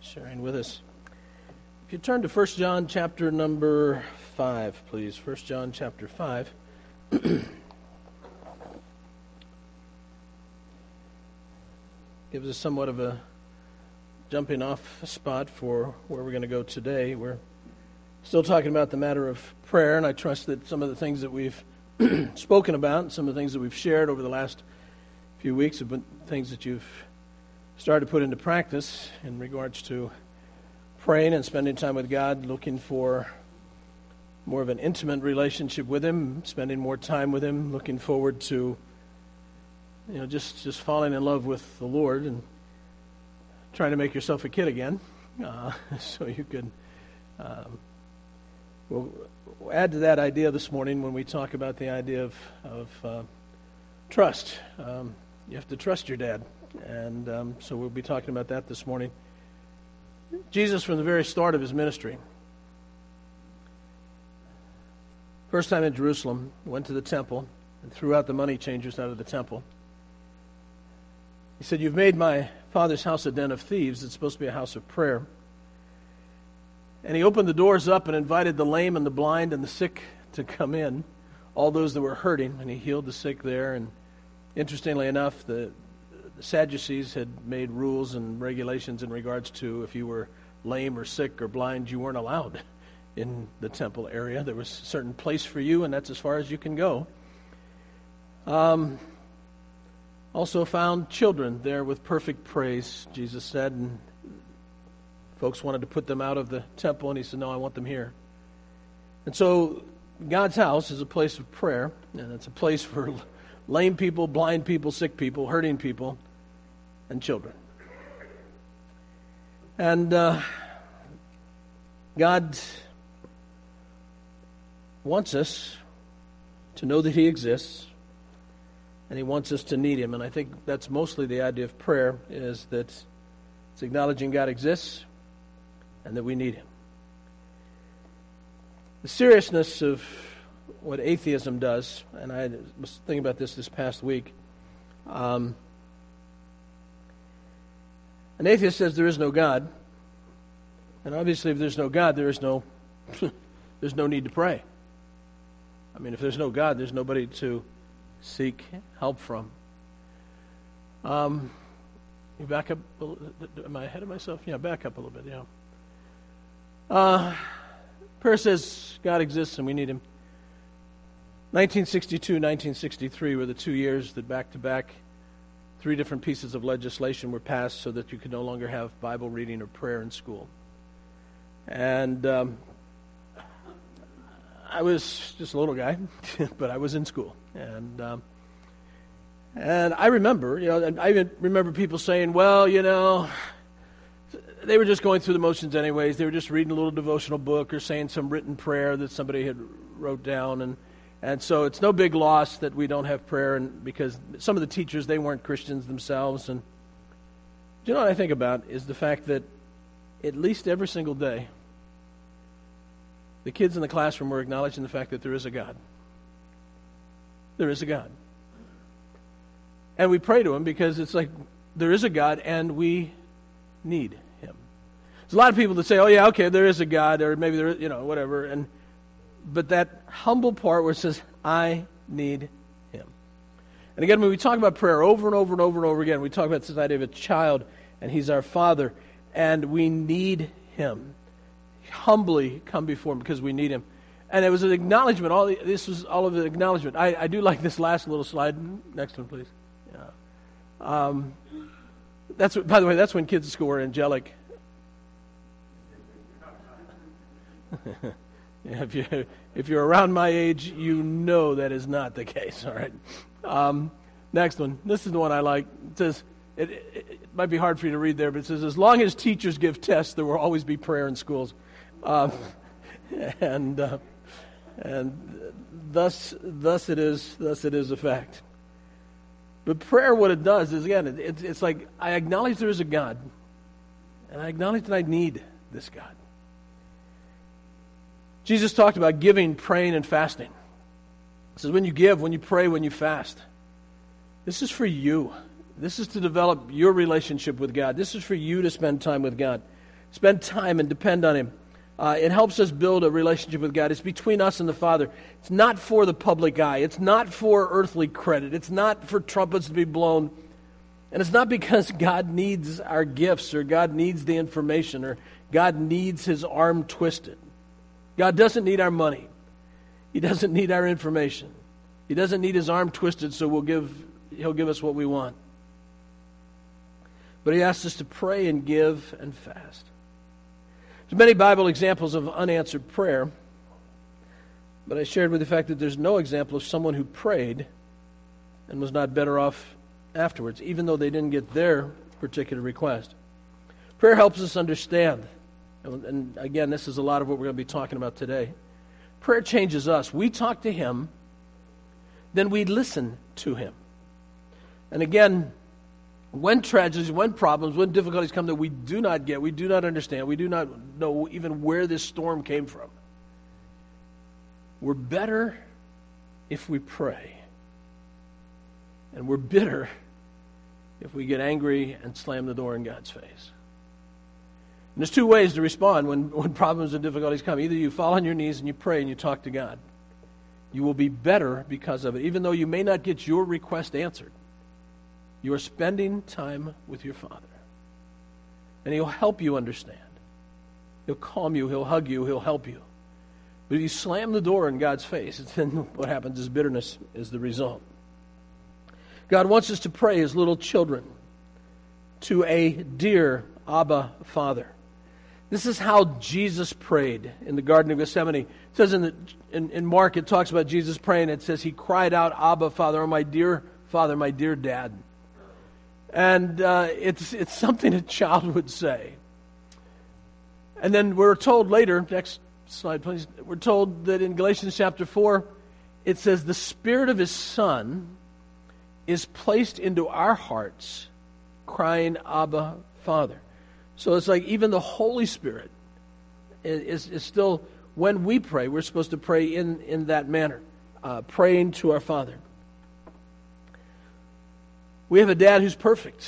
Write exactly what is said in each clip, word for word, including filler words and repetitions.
sharing with us. If you turn to First John chapter number five, please. First John chapter five. Gives us somewhat of a jumping off spot for where we're going to go today. We're still talking about the matter of prayer, and I trust that some of the things that we've spoken about, and some of the things that we've shared over the last few weeks have been things that you've started to put into practice in regards to praying and spending time with God, looking for more of an intimate relationship with Him, spending more time with Him, looking forward to, you know, just, just falling in love with the Lord and trying to make yourself a kid again, uh, so you could. Um, we'll add to that idea this morning when we talk about the idea of of uh, trust. Um, you have to trust your dad, and um, so we'll be talking about that this morning. Jesus, from the very start of his ministry, first time in Jerusalem, went to the temple and threw out the money changers out of the temple. He said, "You've made my Father's house a den of thieves. It's supposed to be a house of prayer." And he opened the doors up and invited the lame and the blind and the sick to come in, all those that were hurting, and he healed the sick there. And interestingly enough, the, the Sadducees had made rules and regulations in regards to if you were lame or sick or blind, you weren't allowed in the temple area. There was a certain place for you, and that's as far as you can go. Um, also found children there with perfect praise, Jesus said, and folks wanted to put them out of the temple, and he said, "No, I want them here." And so God's house is a place of prayer, and it's a place for lame people, blind people, sick people, hurting people, and children. And uh, God wants us to know that He exists, and He wants us to need Him. And I think that's mostly the idea of prayer, is that it's acknowledging God exists and that we need Him. The seriousness of what atheism does, and I was thinking about this this past week. Um, an atheist says there is no God, and obviously if there's no God, there is no there's no need to pray. I mean, if there's no God, there's nobody to seek help from. Um, you back up. Am I ahead of myself? Yeah, back up a little bit. Yeah. Uh, prayer says God exists and we need Him. nineteen sixty-two, nineteen sixty-three were the two years that back-to-back three different pieces of legislation were passed so that you could no longer have Bible reading or prayer in school. And um, I was just a little guy, but I was in school. And um, and I remember, you know, and I even remember people saying, well, you know, they were just going through the motions anyways. They were just reading a little devotional book or saying some written prayer that somebody had wrote down. And, and so it's no big loss that we don't have prayer, and because some of the teachers, they weren't Christians themselves. And do you know what I think about is the fact that at least every single day, the kids in the classroom were acknowledging the fact that there is a God. There is a God. And we pray to Him because it's like there is a God and we need Him. There's a lot of people that say, oh yeah, okay, there is a God, or maybe there is, you know, whatever. And but that humble part where it says, I need Him. And again, when we talk about prayer over and over and over and over again, we talk about this idea of a child, and He's our Father, and we need Him. Humbly come before Him because we need Him. And it was an acknowledgement. All the, this was all of the acknowledgement. I, I do like this last little slide. Next one, please. Yeah. Um, that's what, by the way, that's when kids at school are angelic. Yeah, if you if you're around my age, you know that is not the case. All right. Um, next one. This is the one I like. It says it, it, it might be hard for you to read there, but it says, as long as teachers give tests, there will always be prayer in schools. Um, and uh, and thus thus it is thus it is a fact. But prayer, what it does is, again, it, it, it's like I acknowledge there is a God, and I acknowledge that I need this God. Jesus talked about giving, praying, and fasting. He says when you give, when you pray, when you fast, this is for you. This is to develop your relationship with God. This is for you to spend time with God. Spend time and depend on Him. Uh, it helps us build a relationship with God. It's between us and the Father. It's not for the public eye. It's not for earthly credit. It's not for trumpets to be blown. And it's not because God needs our gifts or God needs the information or God needs His arm twisted. God doesn't need our money. He doesn't need our information. He doesn't need His arm twisted so we'll give, He'll give us what we want. But He asks us to pray and give and fast. There's many Bible examples of unanswered prayer, but I shared with the fact that there's no example of someone who prayed and was not better off afterwards, even though they didn't get their particular request. Prayer helps us understand, and again, this is a lot of what we're going to be talking about today. Prayer changes us. We talk to Him, then we listen to Him. And again, when tragedies, when problems, when difficulties come that we do not get, we do not understand, we do not know even where this storm came from, we're better if we pray. And we're bitter if we get angry and slam the door in God's face. And there's two ways to respond when, when problems and difficulties come. Either you fall on your knees and you pray and you talk to God. You will be better because of it, even though you may not get your request answered. You are spending time with your Father. And He'll help you understand. He'll calm you, He'll hug you, He'll help you. But if you slam the door in God's face, then what happens is bitterness is the result. God wants us to pray as little children to a dear Abba Father. This is how Jesus prayed in the Garden of Gethsemane. It says in, the, in, in Mark, it talks about Jesus praying. It says He cried out, Abba Father, or my dear Father, my dear Dad. And uh, it's it's something a child would say. And then we're told later, next slide please, we're told that in Galatians chapter four, it says the Spirit of His Son is placed into our hearts, crying, Abba, Father. So it's like even the Holy Spirit is, is still, when we pray, we're supposed to pray in, in that manner, uh, praying to our Father. We have a dad who's perfect.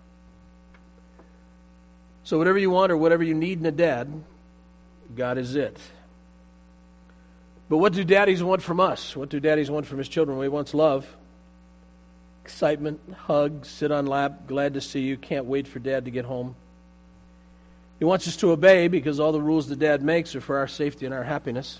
So whatever you want or whatever you need in a dad, God is it. But what do daddies want from us? What do daddies want from his children? Well, he wants love, excitement, hug, sit on lap, glad to see you, can't wait for dad to get home. He wants us to obey because all the rules that dad makes are for our safety and our happiness.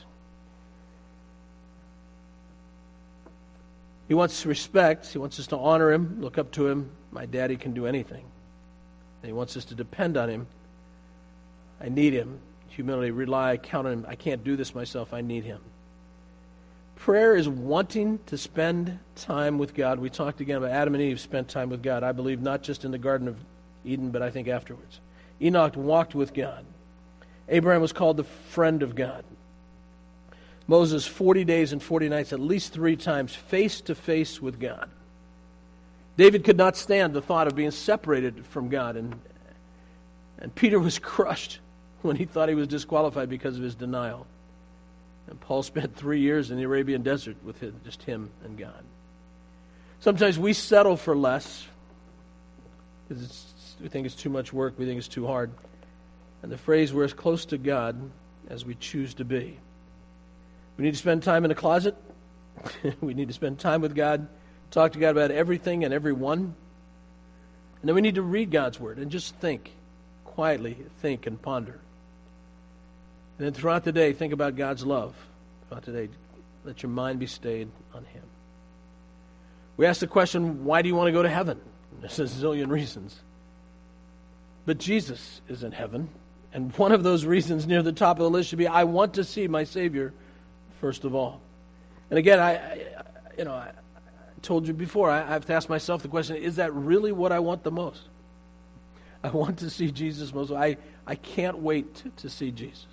He wants respect. He wants us to honor him, look up to him. My daddy can do anything. And he wants us to depend on him. I need him. Humility, rely, count on him. I can't do this myself. I need him. Prayer is wanting to spend time with God. We talked again about Adam and Eve spent time with God. I believe not just in the Garden of Eden, but I think afterwards. Enoch walked with God. Abraham was called the friend of God. Moses, forty days and forty nights, at least three times, face to face with God. David could not stand the thought of being separated from God. And, and Peter was crushed when he thought he was disqualified because of his denial. And Paul spent three years in the Arabian desert with his, just him and God. Sometimes we settle for less because it's, we think it's too much work, we think it's too hard. And the phrase, we're as close to God as we choose to be. We need to spend time in the closet. We need to spend time with God, talk to God about everything and everyone. And then we need to read God's Word and just think, quietly think and ponder. And then throughout the day, think about God's love. Throughout the day, let your mind be stayed on Him. We ask the question, why do you want to go to heaven? There's a zillion reasons. But Jesus is in heaven. And one of those reasons near the top of the list should be, I want to see my Savior first of all. And again, I, I you know, I, I told you before, I, I have to ask myself the question, is that really what I want the most? I want to see Jesus most. I, I can't wait to, to see Jesus.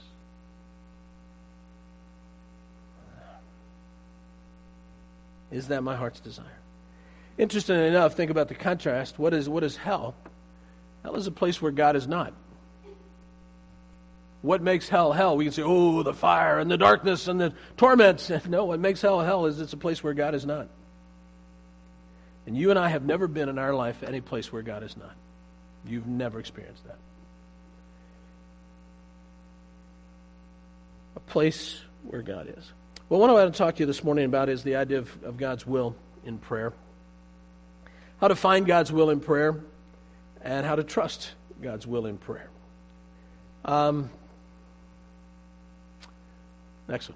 Is that my heart's desire? Interestingly enough, think about the contrast. What is what is hell? Hell is a place where God is not. What makes hell hell? We can say, oh, the fire and the darkness and the torments. No, what makes hell hell is it's a place where God is not. And you and I have never been in our life any place where God is not. You've never experienced that. a place where God is. Well, what I want to talk to you this morning about is the idea of, of God's will in prayer. How to find God's will in prayer, and how to trust God's will in prayer. Um, next one.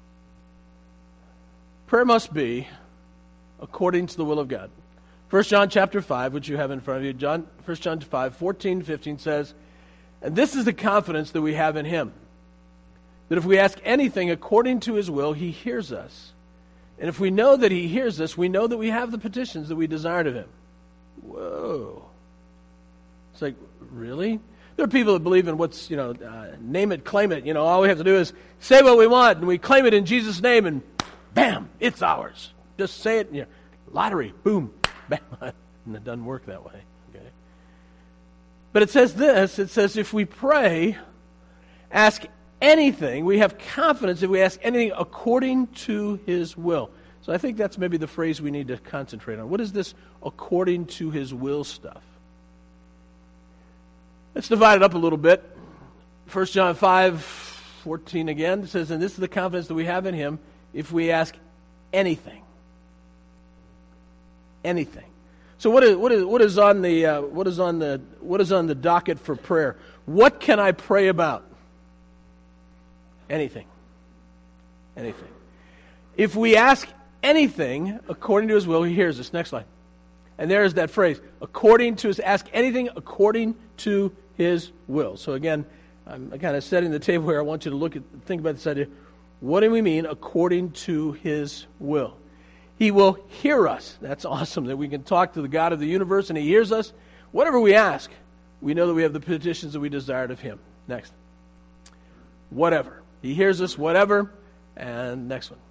Prayer must be according to the will of God. First John chapter five, which you have in front of you, John, First John five, fourteen, fifteen says, "And this is the confidence that we have in Him, that if we ask anything according to His will, He hears us. And if we know that He hears us, we know that we have the petitions that we desired of Him." Whoa. It's like, really? There are people that believe in what's, you know, uh, name it, claim it. You know, all we have to do is say what we want, and we claim it in Jesus' name, and bam, it's ours. Just say it, you know, lottery, boom, bam. And it doesn't work that way, okay? But it says this, it says if we pray, ask anything, we have confidence if we ask anything according to His will. So I think that's maybe the phrase we need to concentrate on. What is this according to His will stuff? Let's divide it up a little bit. First John five, fourteen again, it says, "And this is the confidence that we have in Him if we ask anything." Anything. So what is what is what is on the uh, what is on the what is on the docket for prayer? What can I pray about? Anything. Anything. If we ask anything according to His will, He hears us. Next slide. And there is that phrase, according to His, ask anything according to His will. So again, I'm kind of setting the table here. I want you to look at, think about this idea. What do we mean according to His will? He will hear us. That's awesome that we can talk to the God of the universe and He hears us. Whatever we ask, we know that we have the petitions that we desired of Him. Next. Whatever. He hears us, whatever. And next one.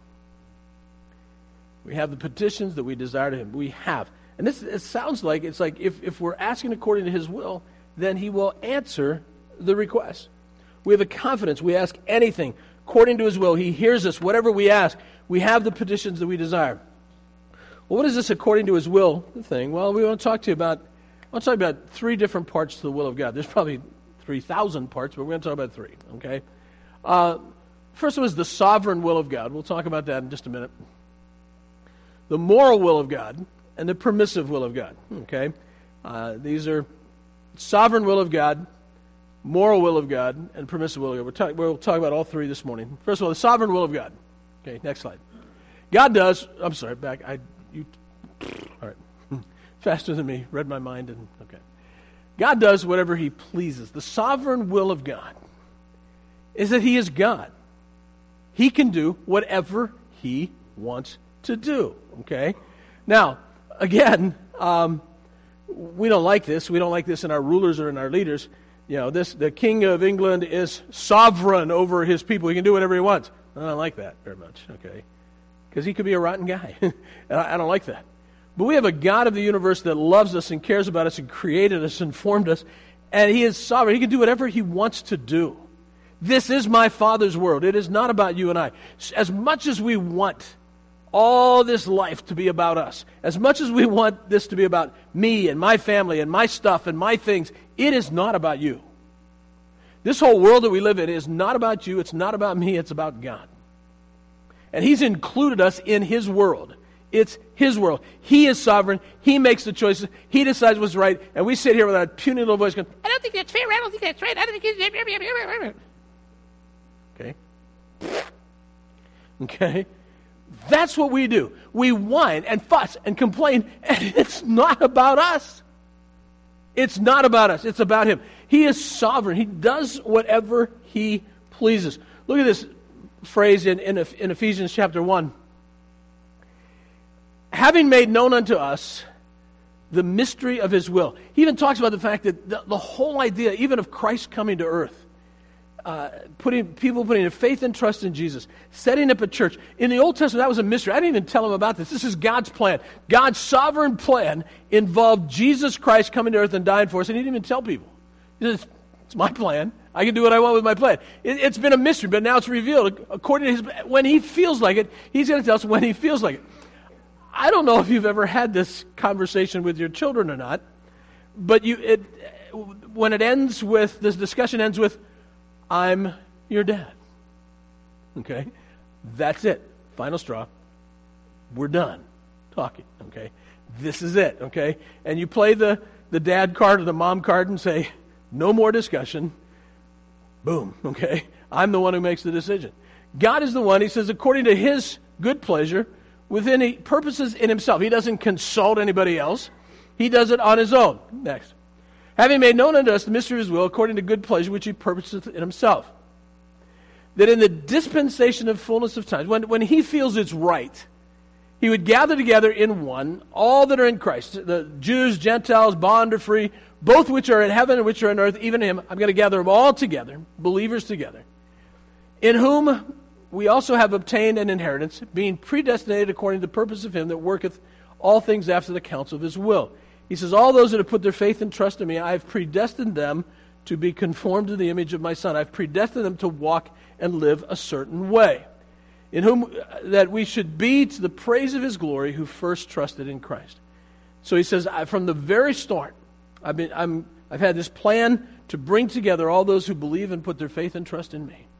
We have the petitions that we desire to Him. We have. And this, it sounds like, it's like if, if we're asking according to His will, then He will answer the request. We have a confidence. We ask anything according to His will. He hears us, whatever we ask. We have the petitions that we desire. Well, what is this according to His will thing? Well, we want to talk to you about, I want to talk about three different parts to the will of God. There's probably three thousand parts, but we're going to talk about three, okay? Uh, first one is the sovereign will of God. We'll talk about that in just a minute. The moral will of God and the permissive will of God, okay? Uh, these are sovereign will of God, moral will of God, and permissive will of God. We'll talk, we'll talk about all three this morning. First of all, the sovereign will of God. Okay, next slide. God does, I'm sorry, back, I, you, all right, faster than me, read my mind, and okay. God does whatever He pleases. The sovereign will of God is that He is God. He can do whatever He wants to do, okay? Now, again, um, we don't like this. We don't like this in our rulers or in our leaders. You know, this the King of England is sovereign over his people. He can do whatever he wants. I don't like that very much, okay? Because he could be a rotten guy. And I, I don't like that. But we have a God of the universe that loves us and cares about us and created us and formed us. And He is sovereign. He can do whatever He wants to do. This is my Father's world. It is not about you and I. As much as we want all this life to be about us, as much as we want this to be about me and my family and my stuff and my things, it is not about you. This whole world that we live in is not about you. It's not about me. It's about God. And He's included us in His world. It's His world. He is sovereign. He makes the choices. He decides what's right. And we sit here with our puny little voice going, I don't think that's fair. I don't think that's right. I don't think it's... Okay? Okay? That's what we do. We whine and fuss and complain, and it's not about us. It's not about us. It's about Him. He is sovereign. He does whatever He pleases. Look at this phrase in, in, in Ephesians chapter one. Having made known unto us the mystery of His will. He even talks about the fact that the, the whole idea, even of Christ coming to earth, Uh, putting people putting their faith and trust in Jesus, setting up a church. In the Old Testament, that was a mystery. I didn't even tell them about this. This is God's plan. God's sovereign plan involved Jesus Christ coming to earth and dying for us, and He didn't even tell people. He says, it's my plan. I can do what I want with my plan. It, it's been a mystery, but now it's revealed. According to His, when He feels like it, He's going to tell us when He feels like it. I don't know if you've ever had this conversation with your children or not, but you, it, when it ends with, this discussion ends with, I'm your dad. okay? That's it. Final straw. We're done talking, okay? This is it, okay? And you play the, the dad card or the mom card and say, no more discussion. Boom, okay? I'm the one who makes the decision. God is the one, he says, according to his good pleasure, within he purposes in himself. He doesn't consult anybody else. He does it on his own. Next. Having made known unto us the mystery of his will, according to good pleasure, which he purposeth in himself. That in the dispensation of fullness of times, when, when he feels it's right, he would gather together in one all that are in Christ, the Jews, Gentiles, bond or free, both which are in heaven and which are on earth, even him. I'm going to gather them all together, believers together, in whom we also have obtained an inheritance, being predestinated according to the purpose of him that worketh all things after the counsel of his will. He says, all those that have put their faith and trust in me, I have predestined them to be conformed to the image of my Son. I've predestined them to walk and live a certain way, in whom that we should be to the praise of his glory who first trusted in Christ. So he says, from the very start, I've been, I'm, I've had this plan to bring together all those who believe and put their faith and trust in me.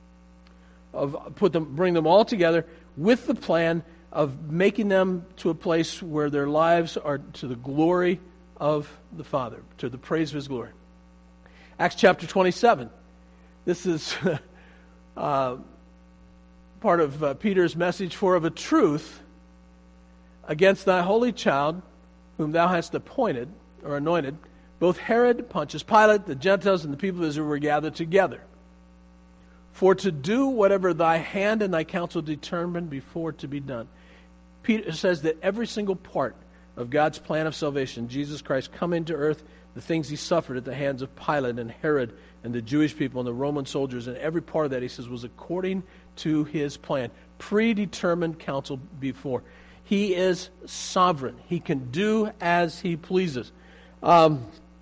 Of put them, bring them all together with the plan of making them to a place where their lives are to the glory of the Father, to the praise of his glory. Acts chapter twenty-seven. This is uh, part of uh, Peter's message, for of a truth, against thy holy child, whom thou hast appointed, or anointed, both Herod, Pontius Pilate, the Gentiles, and the people of Israel were gathered together, for to do whatever thy hand and thy counsel determined before to be done. Peter says that every single part of God's plan of salvation, Jesus Christ coming to earth, the things he suffered at the hands of Pilate and Herod and the Jewish people and the Roman soldiers, and every part of that, he says, was according to his plan, predetermined counsel before. He is sovereign. He can do as he pleases. Um,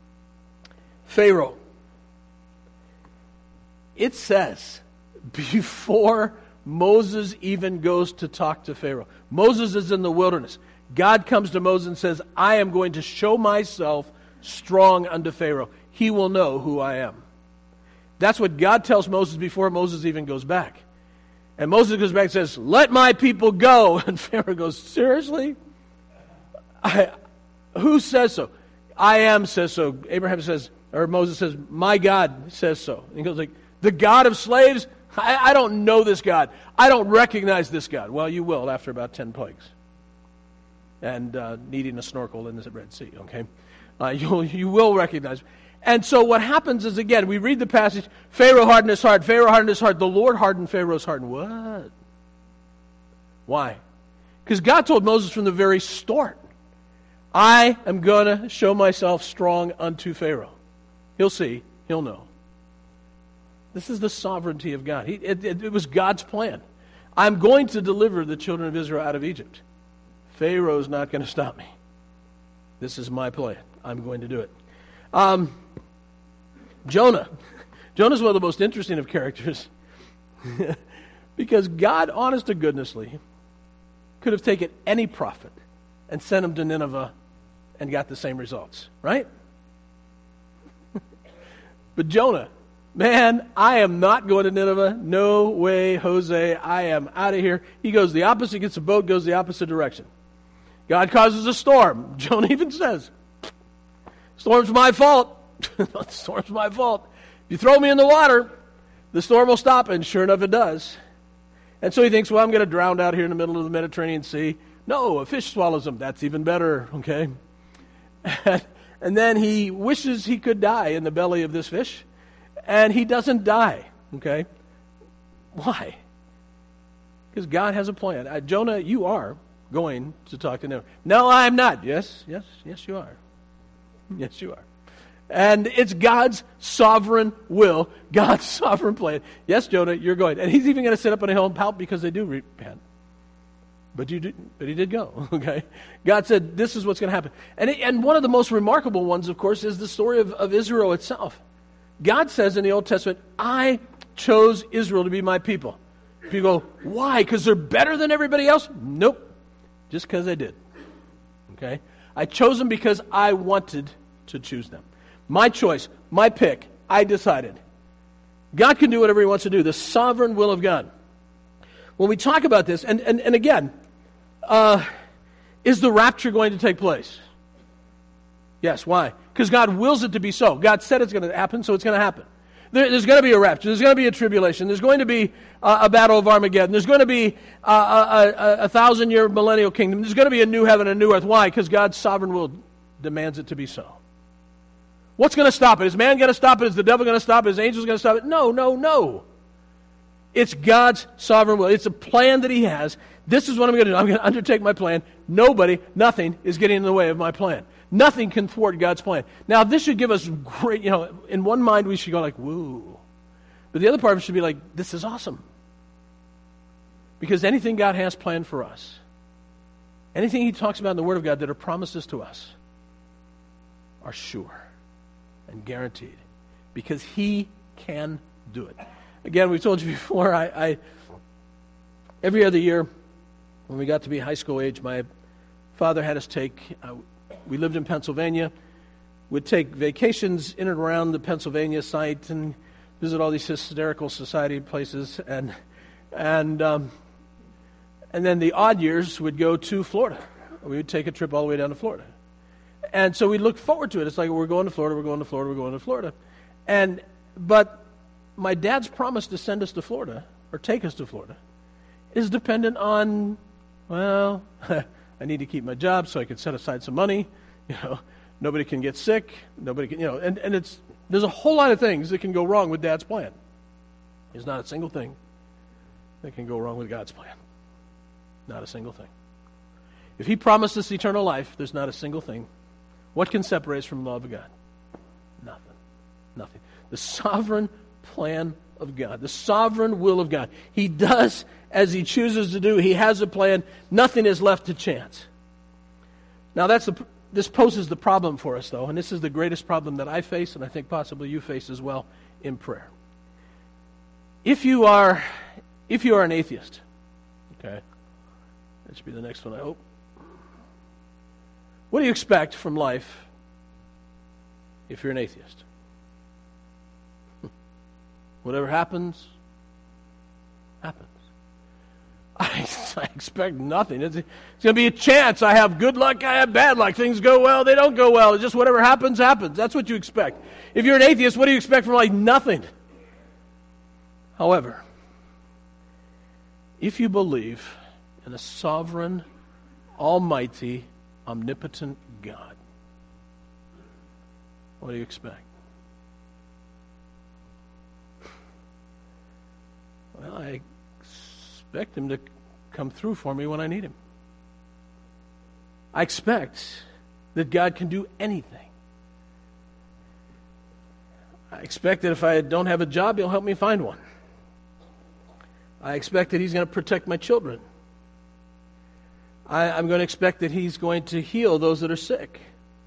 Pharaoh. It says, before Moses even goes to talk to Pharaoh, Moses is in the wilderness. God comes to Moses and says, I am going to show myself strong unto Pharaoh. He will know who I am. That's what God tells Moses before Moses even goes back. And Moses goes back and says, let my people go. And Pharaoh goes, seriously? I, who says so? I am says so. Abraham says, or Moses says, my God says so. And he goes like, the God of slaves? I, I don't know this God. I don't recognize this God. Well, you will after about ten plagues. And uh, needing a snorkel in the Red Sea, okay? Uh, you'll, you will recognize. And so what happens is, again, we read the passage, Pharaoh hardened his heart, Pharaoh hardened his heart, the Lord hardened Pharaoh's heart. And what? Why? Because God told Moses from the very start, I am going to show myself strong unto Pharaoh. He'll see. He'll know. This is the sovereignty of God. He, it, it, it was God's plan. I'm going to deliver the children of Israel out of Egypt. Pharaoh's not going to stop me. This is my plan. I'm going to do it. Um, Jonah. Jonah's one of the most interesting of characters. Because God, honest to goodnessly, could have taken any prophet and sent him to Nineveh and got the same results. Right? But Jonah, man, I am not going to Nineveh. No way, Jose. I am out of here. He goes the opposite, gets a boat, goes the opposite direction. God causes a storm. Jonah even says, storm's my fault. Storm's my fault. If you throw me in the water, the storm will stop. And sure enough, it does. And so he thinks, well, I'm going to drown out here in the middle of the Mediterranean Sea. No, a fish swallows him. That's even better, okay? And then he wishes he could die in the belly of this fish. And he doesn't die, okay? Why? Because God has a plan. Uh, Jonah, you are going to talk to Nineveh. No, I'm not. Yes, yes, yes, you are. Yes, you are. And it's God's sovereign will, God's sovereign plan. Yes, Jonah, you're going. And he's even going to sit up on a hill and pout because they do repent. But you did, but he did go, okay? God said, this is what's going to happen. And, it, and one of the most remarkable ones, of course, is the story of, of Israel itself. God says in the Old Testament, I chose Israel to be my people. People go, why? Because they're better than everybody else? Nope. Just because I did. Okay? I chose them because I wanted to choose them. My choice, my pick, I decided. God can do whatever he wants to do. The sovereign will of God. when we talk about this, and, and, and again, uh, is the rapture going to take place? Yes, why? Because God wills it to be so. God said it's going to happen, so it's going to happen. There, there's going to be a rapture. There's going to be a tribulation. There's going to be uh, a battle of Armageddon. There's going to be uh, a, a, a thousand-year millennial kingdom. There's going to be a new heaven and a new earth. Why? Because God's sovereign will demands it to be so. What's going to stop it? Is man going to stop it? Is the devil going to stop it? Is angels going to stop it? No, no, no. It's God's sovereign will. It's a plan that he has. This is what I'm going to do. I'm going to undertake my plan. Nobody, nothing is getting in the way of my plan. Nothing can thwart God's plan. Now, this should give us great, you know, in one mind we should go like, woo. But the other part of it should be like, this is awesome. Because anything God has planned for us, anything he talks about in the Word of God that are promises to us, are sure and guaranteed. Because he can do it. Again, we've told you before, I, I every other year, when we got to be high school age, my father had us take, uh, we lived in Pennsylvania, we'd take vacations in and around the Pennsylvania site and visit all these hysterical society places, and and um, and then the odd years would go to Florida. We would take a trip all the way down to Florida. And so we look forward to it. It's like, we're going to Florida, we're going to Florida, we're going to Florida. And, but my dad's promise to send us to Florida, or take us to Florida, is dependent on, well, I need to keep my job so I can set aside some money. You know, nobody can get sick. Nobody can, you know, and, and it's, there's a whole lot of things that can go wrong with Dad's plan. There's not a single thing that can go wrong with God's plan. Not a single thing. If he promised us eternal life, there's not a single thing. What can separate us from the love of God? Nothing. Nothing. The sovereign plan of God. The sovereign will of God. He does as he chooses to do. He has a plan. Nothing is left to chance. Now that's the, this poses the problem for us, though, and this is the greatest problem that I face, and I think possibly you face as well in prayer. If you are, if you are an atheist, okay, that should be the next one, I hope. What do you expect from life if you're an atheist? Whatever happens, happens. I, I expect nothing. It's, it's going to be a chance. I have good luck, I have bad luck. Things go well, they don't go well. It's just whatever happens, happens. That's what you expect. If you're an atheist, what do you expect from life? Nothing. However, if you believe in a sovereign, almighty, omnipotent God, what do you expect? Well, I expect him to come through for me when I need him. I expect that God can do anything. I expect that if I don't have a job, he'll help me find one. I expect that he's going to protect my children. I, I'm going to expect that he's going to heal those that are sick.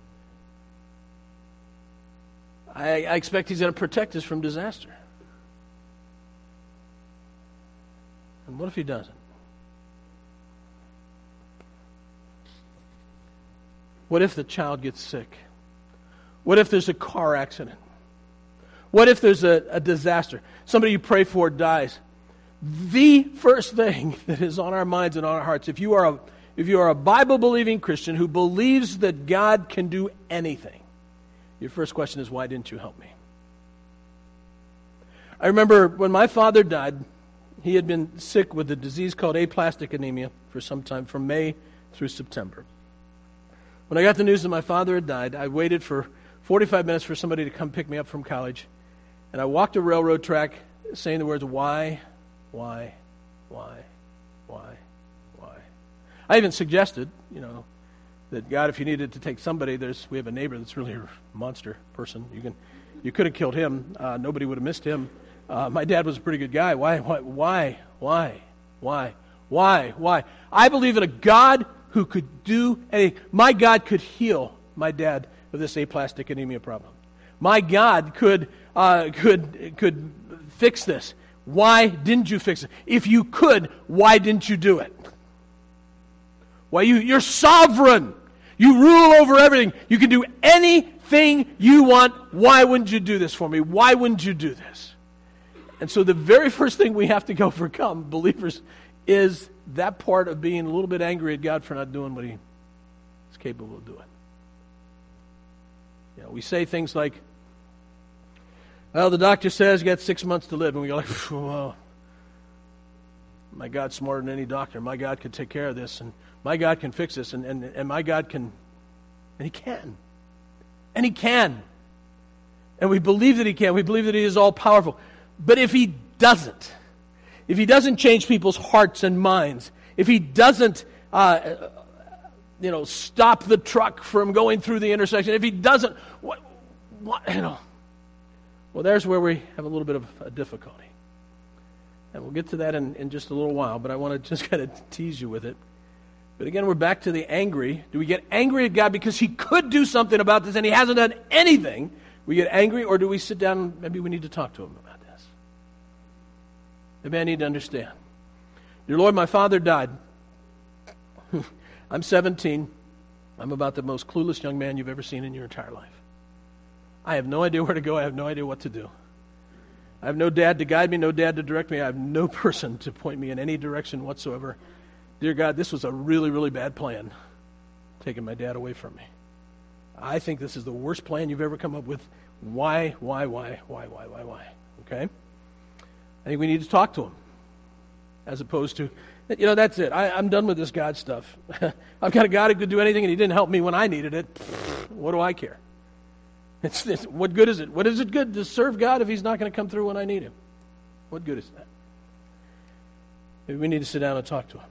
I, I expect he's going to protect us from disaster. And what if he doesn't? What if the child gets sick? What if there's a car accident? What if there's a, a disaster? Somebody you pray for dies. The first thing that is on our minds and on our hearts, if you are a if you are a Bible-believing Christian who believes that God can do anything, your first question is, why didn't you help me? I remember when my father died, he had been sick with a disease called aplastic anemia for some time, from May through September. When I got the news that my father had died, I waited for forty-five minutes for somebody to come pick me up from college, and I walked a railroad track saying the words, why, why, why, why, why. I even suggested, you know, that God, if you needed to take somebody, there's we have a neighbor that's really a monster person. You can, you could have killed him. Uh, nobody would have missed him. Uh, my dad was a pretty good guy. Why, why, why, why, why, why, why? I believe in a God who could do anything. My God could heal my dad of this aplastic anemia problem. My God could uh, could could fix this. Why didn't you fix it? If you could, why didn't you do it? Why you you're sovereign. You rule over everything. You can do anything you want. Why wouldn't you do this for me? Why wouldn't you do this? And so the very first thing we have to overcome, believers, is that part of being a little bit angry at God for not doing what he is capable of doing. You know, we say things like, well, the doctor says you got six months to live. And we go like, well, my God's smarter than any doctor. My God can take care of this. And my God can fix this. And, and, and my God can, and he can. And he can. And we believe that he can. We believe that he is all powerful. But if he doesn't, if he doesn't change people's hearts and minds, if he doesn't, uh, you know, stop the truck from going through the intersection, if he doesn't, what, what, you know, well, there's where we have a little bit of a difficulty. And we'll get to that in, in just a little while, but I want to just kind of tease you with it. But again, we're back to the angry. Do we get angry at God because he could do something about this and he hasn't done anything? We get angry, or do we sit down and maybe we need to talk to him about this? Maybe I need to understand. Dear Lord, my father died. I'm seventeen. I'm about the most clueless young man you've ever seen in your entire life. I have no idea where to go. I have no idea what to do. I have no dad to guide me, no dad to direct me. I have no person to point me in any direction whatsoever. Dear God, this was a really, really bad plan, taking my dad away from me. I think this is the worst plan you've ever come up with. Why, why, why, why, why, why, why? Okay? I think we need to talk to him. As opposed to, you know, that's it. I, I'm done with this God stuff. I've got a God who could do anything and he didn't help me when I needed it. What do I care? It's, it's, what good is it? What is it good to serve God if he's not going to come through when I need him? What good is that? Maybe we need to sit down and talk to him.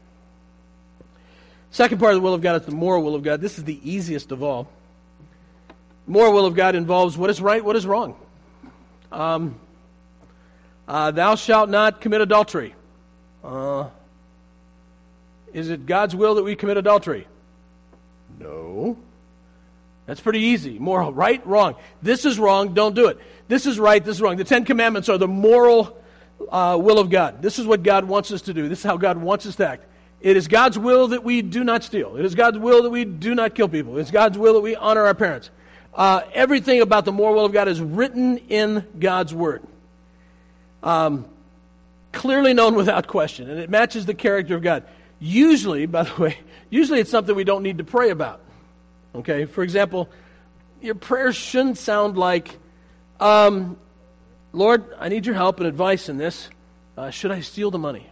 Second part of the will of God is the moral will of God. This is the easiest of all. The moral will of God involves what is right, what is wrong. Um, uh, thou shalt not commit adultery. Uh, is it God's will that we commit adultery? No. That's pretty easy. Moral, right, wrong. This is wrong, don't do it. This is right, this is wrong. The Ten Commandments are the moral uh, will of God. This is what God wants us to do. This is how God wants us to act. It is God's will that we do not steal. It is God's will that we do not kill people. It's God's will that we honor our parents. Uh, everything about the moral will of God is written in God's Word. Um, clearly known without question. And it matches the character of God. Usually, by the way, usually it's something we don't need to pray about. Okay? For example, your prayers shouldn't sound like, um, Lord, I need your help and advice in this. Uh, should I steal the money?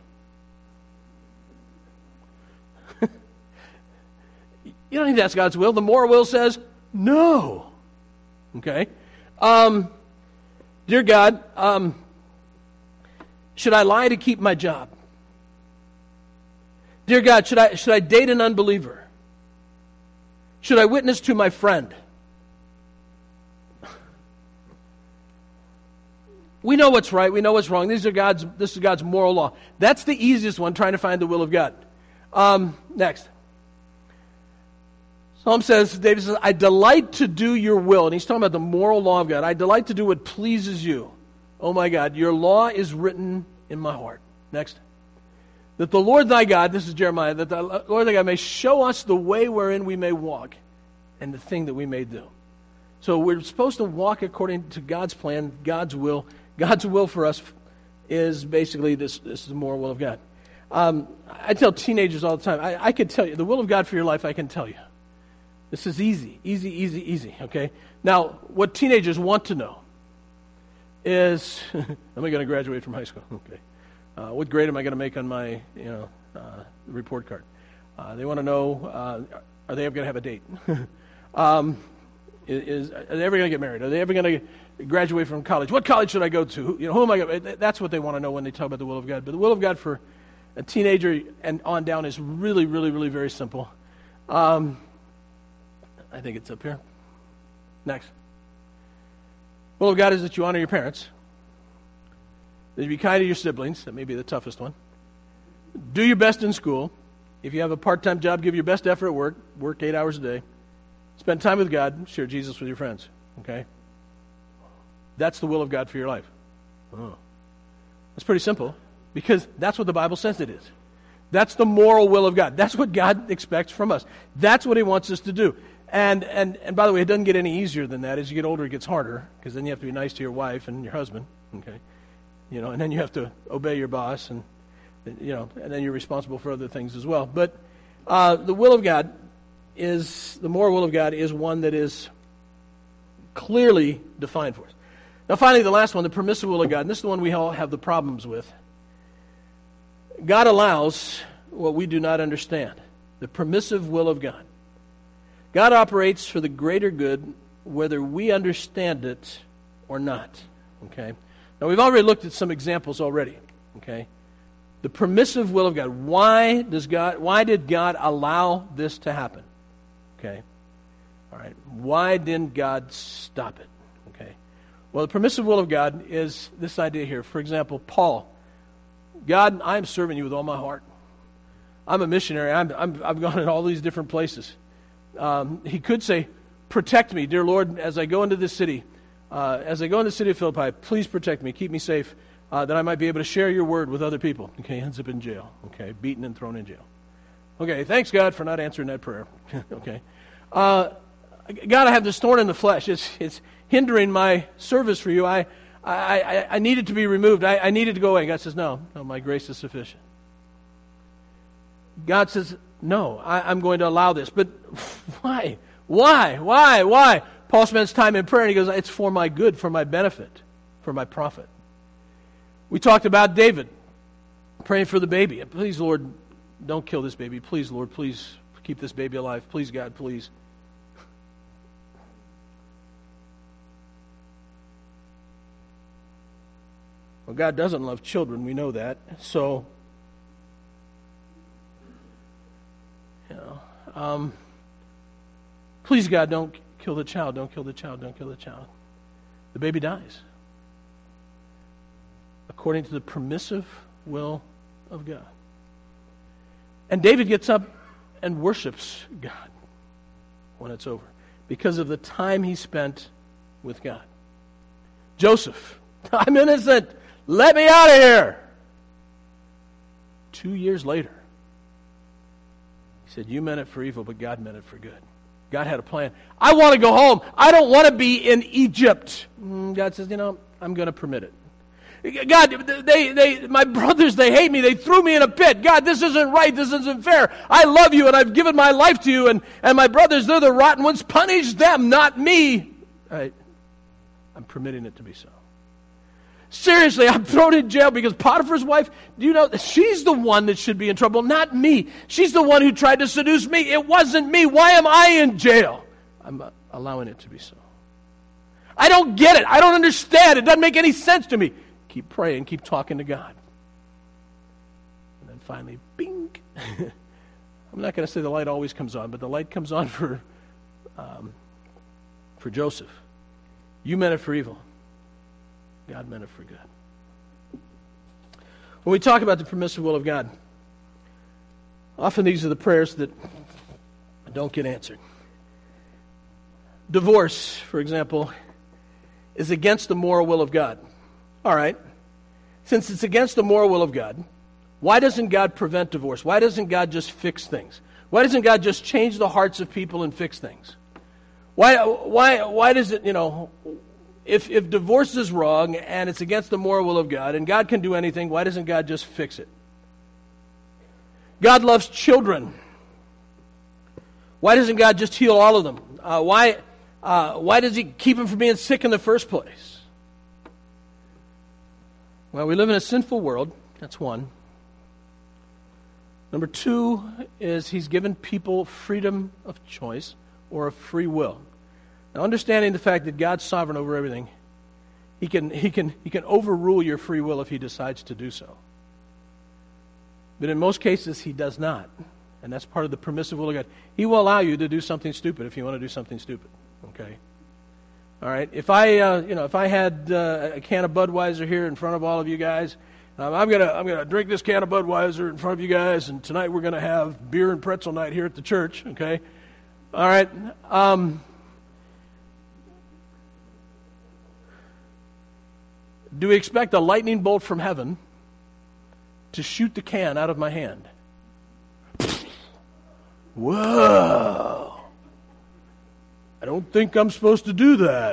You don't need to ask God's will. The moral will says no. Okay? Um, dear God, um, should I lie to keep my job? Dear God, should I should I date an unbeliever? Should I witness to my friend? We know what's right. We know what's wrong. These are God's. This is God's moral law. That's the easiest one, trying to find the will of God. Um, next. Psalm says, David says, I delight to do your will. And he's talking about the moral law of God. I delight to do what pleases you. Oh my God, your law is written in my heart. Next. That the Lord thy God, this is Jeremiah, that the Lord thy God may show us the way wherein we may walk and the thing that we may do. So we're supposed to walk according to God's plan, God's will. God's will for us is basically this, this is the moral will of God. Um, I tell teenagers all the time, I, I can tell you, the will of God for your life, I can tell you. This is easy, easy, easy, easy, okay? Now, what teenagers want to know is, am I going to graduate from high school? Okay. Uh, what grade am I going to make on my, you know, uh, report card? Uh, they want to know, uh, are they ever going to have a date? um, is, are they ever going to get married? Are they ever going to graduate from college? What college should I go to? Who, you know, who am I going to, that's what they want to know when they talk about the will of God. But the will of God for a teenager and on down is really, really, really very simple. Um, I think it's up here. Next. Will of God is that you honor your parents. That you be kind to your siblings. That may be the toughest one. Do your best in school. If you have a part-time job, give your best effort at work. Work eight hours a day. Spend time with God. Share Jesus with your friends. Okay? That's the will of God for your life. Oh. That's pretty simple. Because that's what the Bible says it is. That's the moral will of God. That's what God expects from us. That's what he wants us to do. And and and by the way, it doesn't get any easier than that. As you get older, it gets harder, because then you have to be nice to your wife and your husband, okay? You know, and then you have to obey your boss, and You know, and then you're responsible for other things as well. But uh, the will of God is, the moral will of God is one that is clearly defined for us. Now finally, the last one, the permissive will of God, and this is the one we all have the problems with. God allows what we do not understand. The permissive will of God. God operates for the greater good whether we understand it or not. Okay? Now we've already looked at some examples already. Okay? The permissive will of God. Why does God why did God allow this to happen? Okay? All right. Why didn't God stop it? Okay. Well, the permissive will of God is this idea here. For example, Paul. God, I'm serving you with all my heart. I'm a missionary. I'm, I'm, I've gone in all these different places. Um, he could say, protect me, dear Lord, as I go into this city. Uh, as I go into the city of Philippi, please protect me. Keep me safe, uh, that I might be able to share your word with other people. Okay, he ends up in jail. Okay, beaten and thrown in jail. Okay, thanks, God, for not answering that prayer. Okay. Uh, God, I have this thorn in the flesh. It's, it's hindering my service for you. I, I, I, I need it to be removed. I, I need it to go away. God says, no, no, my grace is sufficient. God says, no, I, I'm going to allow this. But why? Why? Why? Why? Paul spends time in prayer and he goes, it's for my good, for my benefit, for my profit. We talked about David praying for the baby. Please, Lord, don't kill this baby. Please, Lord, please keep this baby alive. Please, God, please. Well, God doesn't love children. We know that. So, you know, um, please, God, don't kill the child. Don't kill the child. Don't kill the child. The baby dies. According to the permissive will of God. And David gets up and worships God when it's over because of the time he spent with God. Joseph, I'm innocent. Let me out of here. Two years later, he said, you meant it for evil, but God meant it for good. God had a plan. I want to go home. I don't want to be in Egypt. God says, you know, I'm going to permit it. God, they, they, my brothers, they hate me. They threw me in a pit. God, this isn't right. This isn't fair. I love you, and I've given my life to you, and, and my brothers, they're the rotten ones. Punish them, not me. All right. I'm permitting it to be so. Seriously, I'm thrown in jail because Potiphar's wife, do you know, she's the one that should be in trouble, not me. She's the one who tried to seduce me. It wasn't me. Why am I in jail? I'm uh, allowing it to be so. I don't get it. I don't understand. It doesn't make any sense to me. Keep praying, keep talking to God. And then finally, bing. I'm not going to say the light always comes on, but the light comes on for, um, for Joseph. You meant it for evil. God meant it for good. When we talk about the permissive will of God, often these are the prayers that don't get answered. Divorce, for example, is against the moral will of God. All right. Since it's against the moral will of God, why doesn't God prevent divorce? Why doesn't God just fix things? Why doesn't God just change the hearts of people and fix things? Why, why, why does it, you know, if, if divorce is wrong and it's against the moral will of God and God can do anything, why doesn't God just fix it? God loves children. Why doesn't God just heal all of them? Uh, why, uh, why does he keep them from being sick in the first place? Well, we live in a sinful world. That's one. Number two is he's given people freedom of choice or of free will. Now, understanding the fact that God's sovereign over everything, he can, he can, he can overrule your free will if he decides to do so. But in most cases, he does not. And that's part of the permissive will of God. He will allow you to do something stupid if you want to do something stupid. Okay? All right. If I, uh, you know, if I had uh, a can of Budweiser here in front of all of you guys, um, I'm gonna, I'm gonna drink this can of Budweiser in front of you guys, and tonight we're gonna have beer and pretzel night here at the church. Okay. All right. Um, do we expect a lightning bolt from heaven to shoot the can out of my hand? Whoa. I don't think I'm supposed to do that.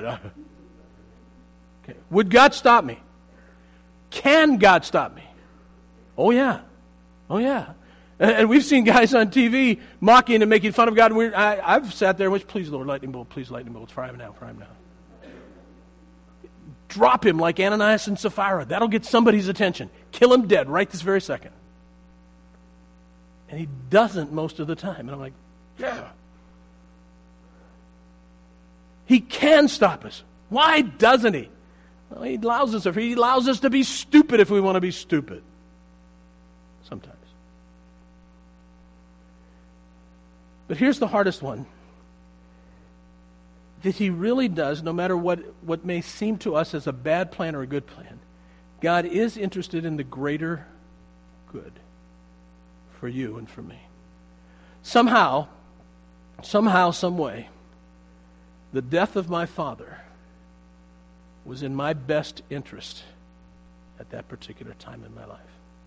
Okay. Would God stop me? Can God stop me? Oh, yeah. Oh, yeah. And, and we've seen guys on T V mocking and making fun of God. And we're, I, I've sat there and went, please, Lord, lightning bolt, please, lightning bolt. Fry him now, fry him now. Drop him like Ananias and Sapphira. That'll get somebody's attention. Kill him dead right this very second. And he doesn't most of the time. And I'm like, yeah. He can stop us. Why doesn't he? Well, he allows us, he allows us to be stupid if we want to be stupid. Sometimes. But here's the hardest one. That he really does, no matter what, what may seem to us as a bad plan or a good plan, God is interested in the greater good for you and for me. Somehow, somehow, some way, the death of my father was in my best interest at that particular time in my life.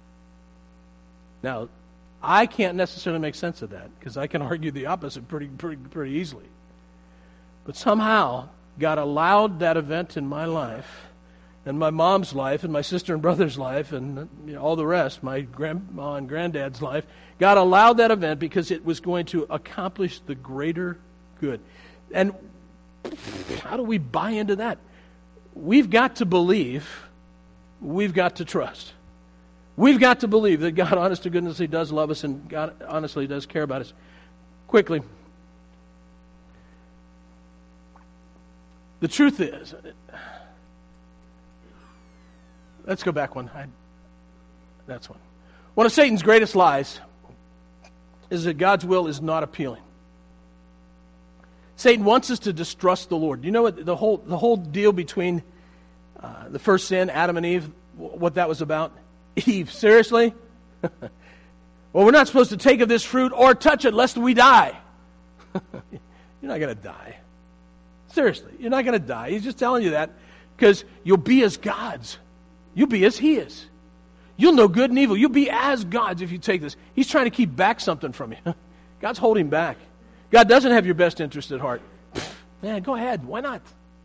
Now, I can't necessarily make sense of that because I can argue the opposite pretty, pretty, pretty easily. But somehow, God allowed that event in my life, and my mom's life, and my sister and brother's life, and you know, all the rest, my grandma and granddad's life. God allowed that event because it was going to accomplish the greater good. And how do we buy into that? We've got to believe, we've got to trust. We've got to believe that God, honest to goodness, He does love us, and God honestly does care about us. Quickly. The truth is, let's go back one. I, that's one. One of Satan's greatest lies is that God's will is not appealing. Satan wants us to distrust the Lord. You know what the whole the whole deal between uh, the first sin, Adam and Eve, what that was about? Eve, seriously? Well, we're not supposed to take of this fruit or touch it lest we die. You're not going to die. Seriously, you're not going to die. He's just telling you that because you'll be as gods. You'll be as He is. You'll know good and evil. You'll be as gods if you take this. He's trying to keep back something from you. God's holding back. God doesn't have your best interest at heart. Man, go ahead. Why not?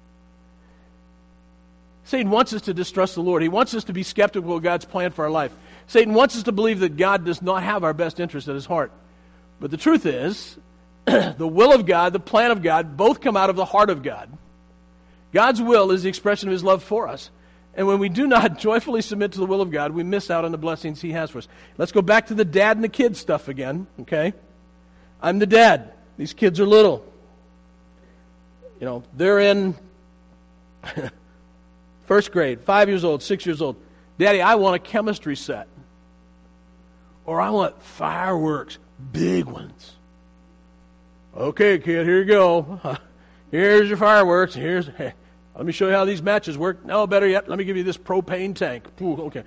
Satan wants us to distrust the Lord. He wants us to be skeptical of God's plan for our life. Satan wants us to believe that God does not have our best interest at His heart. But the truth is, the will of God, the plan of God, both come out of the heart of God. God's will is the expression of His love for us. And when we do not joyfully submit to the will of God, we miss out on the blessings He has for us. Let's go back to the dad and the kid stuff again, okay? I'm the dad. These kids are little. You know, they're in first grade, five years old, six years old. Daddy, I want a chemistry set. Or I want fireworks, big ones. Okay, kid, here you go. Here's your fireworks. Here's, hey, let me show you how these matches work. No, better yet, let me give you this propane tank. Ooh, okay.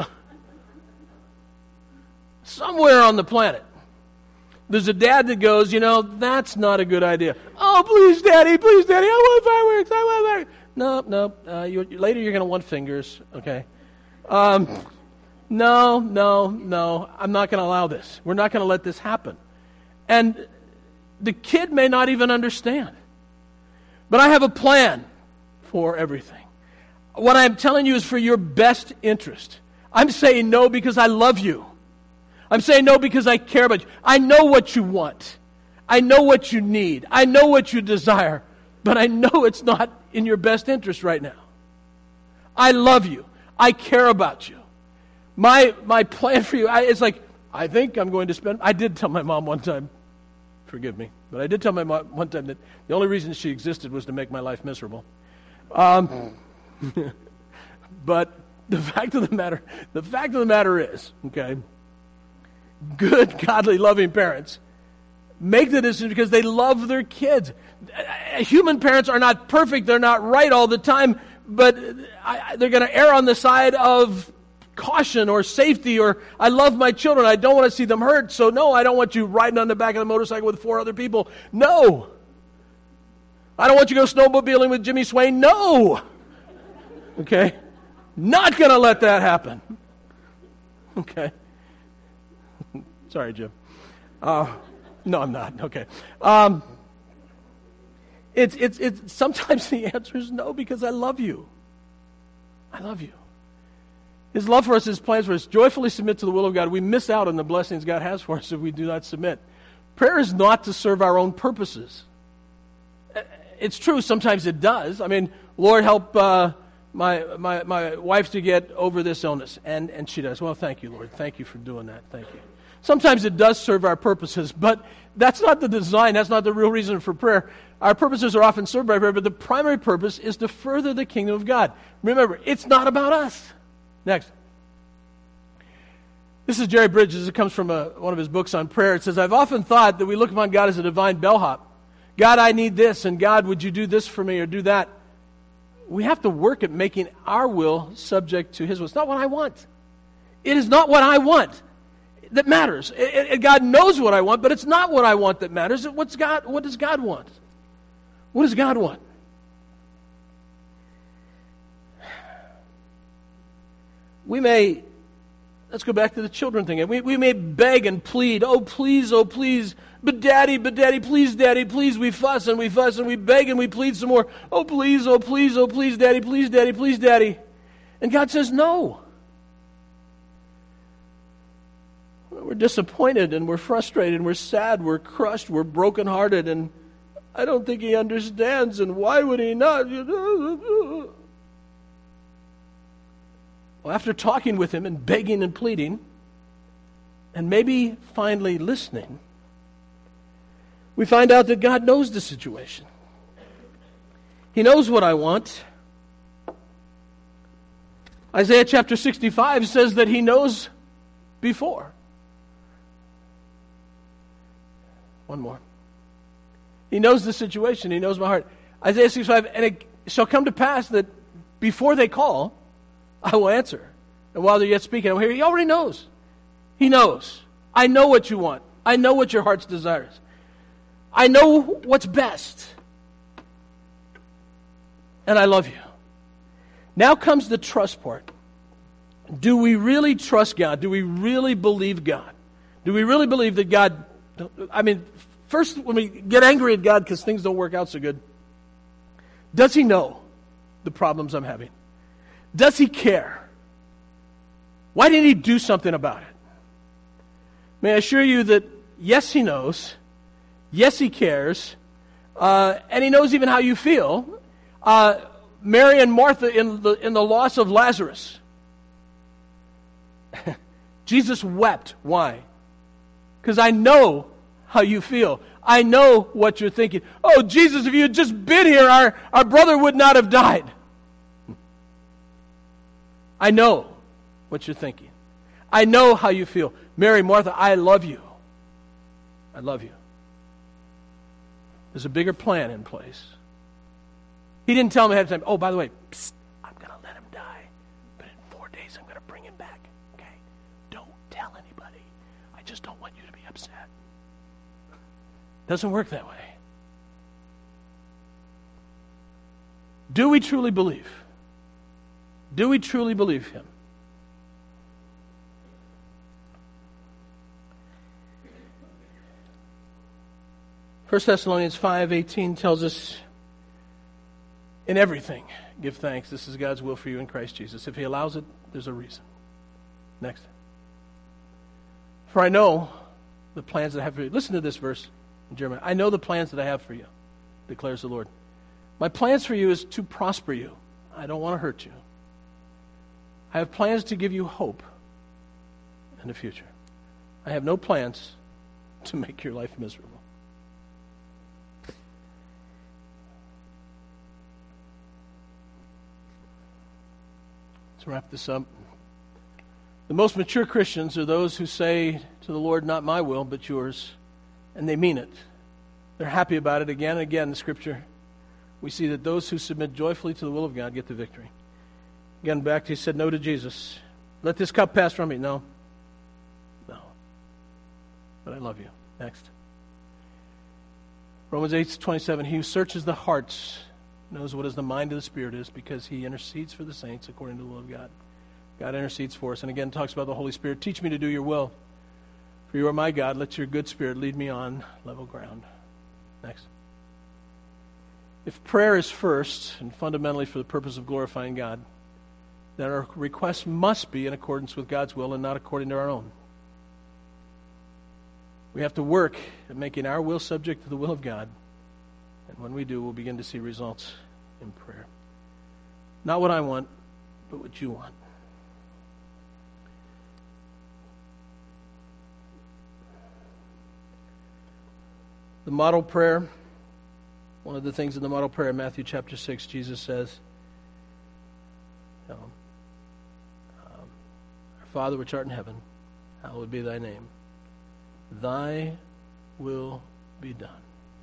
Somewhere on the planet, there's a dad that goes, you know, that's not a good idea. Oh, please, Daddy, please, Daddy, I want fireworks. I want fireworks. No, no. Uh, you, later, you're going to want fingers. Okay. Um, no, no, no. I'm not going to allow this. We're not going to let this happen. And the kid may not even understand. But I have a plan for everything. What I'm telling you is for your best interest. I'm saying no because I love you. I'm saying no because I care about you. I know what you want. I know what you need. I know what you desire. But I know it's not in your best interest right now. I love you. I care about you. My my plan for you, I, it's like, I think I'm going to spend... I did tell my mom one time, forgive me, but I did tell my mom one time that the only reason she existed was to make my life miserable. Um, but the fact of the matter, the fact of the matter is, okay, good, godly, loving parents make the decision because they love their kids. Human parents are not perfect. They're not right all the time, but I, they're going to err on the side of caution or safety, or I love my children. I don't want to see them hurt, so no, I don't want you riding on the back of the motorcycle with four other people. No. I don't want you to go snowmobiling with Jimmy Swain. No. Okay? Not going to let that happen. Okay? Sorry, Jim. Uh, no, I'm not. Okay. Um, it's, it's, it's, sometimes the answer is no because I love you. I love you. His love for us, His plans for us, joyfully submit to the will of God. We miss out on the blessings God has for us if we do not submit. Prayer is not to serve our own purposes. It's true, sometimes it does. I mean, Lord, help uh, my, my my wife to get over this illness. And, and she does. Well, thank you, Lord. Thank you for doing that. Thank you. Sometimes it does serve our purposes, but that's not the design. That's not the real reason for prayer. Our purposes are often served by prayer, but the primary purpose is to further the kingdom of God. Remember, it's not about us. Next. This is Jerry Bridges. It comes from a, one of his books on prayer. It says, I've often thought that we look upon God as a divine bellhop. God, I need this, and God, would you do this for me or do that? We have to work at making our will subject to His will. It's not what I want. It is not what I want that matters. It, it, God knows what I want, but it's not what I want that matters. What's God? What does God want? What does God want? We may, let's go back to the children thing. We, we may beg and plead, oh, please, oh, please, but daddy, but daddy, please, daddy, please. We fuss and we fuss and we beg and we plead some more. Oh, please, oh, please, oh, please, daddy, please, daddy, please, daddy. And God says no. We're disappointed and we're frustrated and we're sad, we're crushed, we're brokenhearted, and I don't think He understands, and why would He not? Well, after talking with Him and begging and pleading, and maybe finally listening, we find out that God knows the situation. He knows what I want. Isaiah chapter sixty-five says that He knows before. One more. He knows the situation. He knows my heart. Isaiah sixty-five, and it shall come to pass that before they call, I will answer. And while they're yet speaking, I will hear. He already knows. He knows. I know what you want. I know what your heart's desires. I know what's best. And I love you. Now comes the trust part. Do we really trust God? Do we really believe God? Do we really believe that God... I mean, first, when we get angry at God because things don't work out so good, does He know the problems I'm having? Does He care? Why didn't He do something about it? May I assure you that, yes, He knows. Yes, He cares. Uh, and He knows even how you feel. Uh, Mary and Martha in the, in the loss of Lazarus. Jesus wept. Why? Because I know how you feel. I know what you're thinking. Oh, Jesus, if you had just been here, our, our brother would not have died. I know what you're thinking. I know how you feel. Mary, Martha, I love you. I love you. There's a bigger plan in place. He didn't tell him ahead of time, oh, by the way, psst, I'm going to let him die. But in four days, I'm going to bring him back. Okay? Don't tell anybody. I just don't want you to be upset. Doesn't work that way. Do we truly believe? Do we truly believe Him? First Thessalonians five eighteen tells us, in everything, give thanks. This is God's will for you in Christ Jesus. If He allows it, there's a reason. Next. For I know the plans that I have for you. Listen to this verse in Jeremiah. I know the plans that I have for you, declares the Lord. My plans for you is to prosper you. I don't want to hurt you. I have plans to give you hope in the future. I have no plans to make your life miserable. Let's wrap this up. The most mature Christians are those who say to the Lord, not my will, but yours, and they mean it. They're happy about it. Again and again in Scripture, we see that those who submit joyfully to the will of God get the victory. Again, back to he said no to Jesus. Let this cup pass from me. No. No. But I love you. Next. Romans eight twenty-seven. He who searches the hearts knows what is the mind of the Spirit is, because He intercedes for the saints according to the will of God. God intercedes for us. And again, talks about the Holy Spirit. Teach me to do your will. For you are my God. Let your good Spirit lead me on level ground. Next. If prayer is first and fundamentally for the purpose of glorifying God, then our requests must be in accordance with God's will and not according to our own. We have to work at making our will subject to the will of God. And when we do, we'll begin to see results in prayer. Not what I want, but what you want. The model prayer, one of the things in the model prayer in Matthew chapter six, Jesus says, you know, um, Our Father which art in heaven, hallowed be thy name. Thy will be done.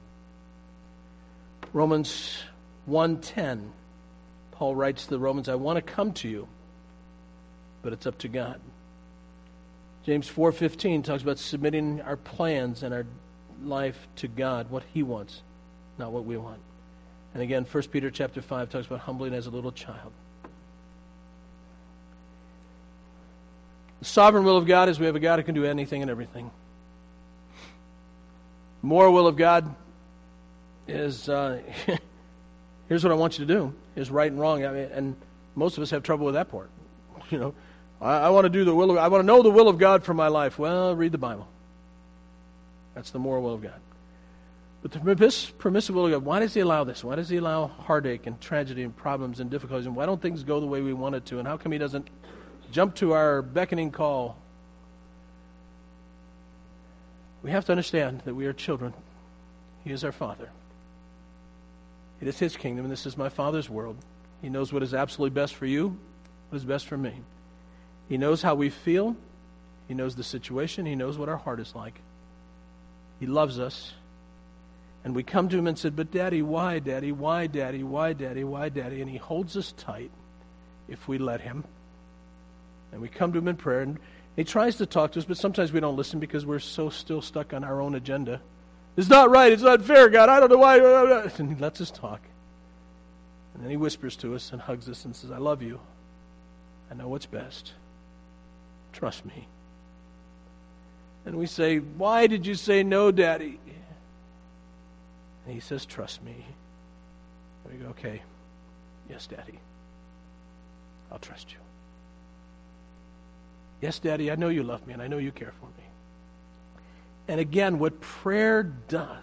Romans one ten, Paul writes to the Romans, I want to come to you, but it's up to God. James four fifteen talks about submitting our plans and our life to God, what He wants, not what we want. And again, First Peter chapter five talks about humbling as a little child. The sovereign will of God is we have a God who can do anything and everything. The moral will of God is, uh, here's what I want you to do, is right and wrong. I mean, and most of us have trouble with that part. You know, I, I want to do the will of, I want to know the will of God for my life. Well, read the Bible. That's the moral will of God. But the permissive will of God, why does He allow this? Why does He allow heartache and tragedy and problems and difficulties? And why don't things go the way we want it to? And how come He doesn't jump to our beckoning call? We have to understand that we are children. He is our Father. It is His kingdom, and this is my Father's world. He knows what is absolutely best for you, what is best for me. He knows how we feel. He knows the situation. He knows what our heart is like. He loves us. And we come to Him and said, but Daddy, why, Daddy, why, Daddy, why, Daddy, why, Daddy? And He holds us tight if we let Him. And we come to Him in prayer, and He tries to talk to us, but sometimes we don't listen because we're so still stuck on our own agenda. It's not right, it's not fair, God, I don't know why. And He lets us talk. And then He whispers to us and hugs us and says, I love you. I know what's best. Trust me. And we say, why did you say no, Daddy? And He says, trust me. And we go, okay, yes, Daddy, I'll trust you. Yes, Daddy, I know you love me and I know you care for me. And again, what prayer does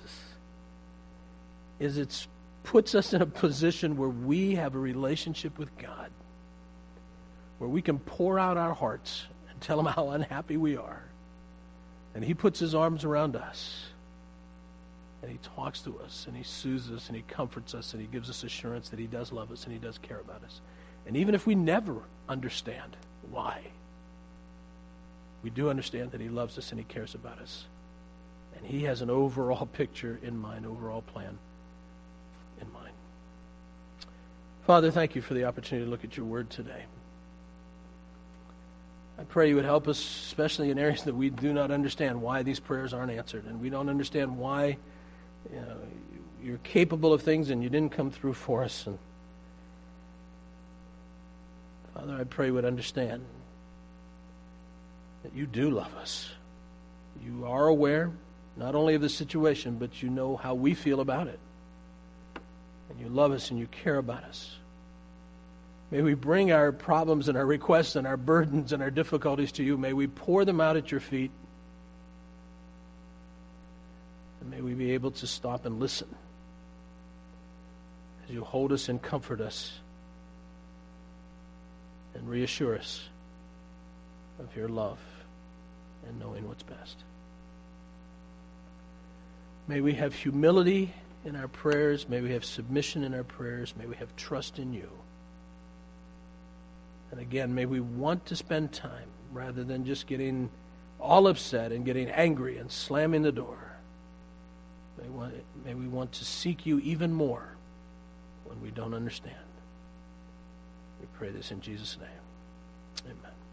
is it puts us in a position where we have a relationship with God, where we can pour out our hearts and tell Him how unhappy we are. And He puts His arms around us, and He talks to us, and He soothes us, and He comforts us, and He gives us assurance that He does love us and He does care about us. And even if we never understand why, we do understand that He loves us and He cares about us. And He has an overall picture in mind, overall plan in mind. Father, thank You for the opportunity to look at Your Word today. I pray You would help us, especially in areas that we do not understand why these prayers aren't answered, and we don't understand why, you know, You're capable of things and You didn't come through for us. And Father, I pray You would understand that You do love us. You are aware not only of the situation, but You know how we feel about it. And You love us and You care about us. May we bring our problems and our requests and our burdens and our difficulties to You. May we pour them out at Your feet. And may we be able to stop and listen as You hold us and comfort us and reassure us of Your love and knowing what's best. May we have humility in our prayers. May we have submission in our prayers. May we have trust in You. And again, may we want to spend time rather than just getting all upset and getting angry and slamming the door. May, want, may we want to seek You even more when we don't understand. We pray this in Jesus' name. Amen.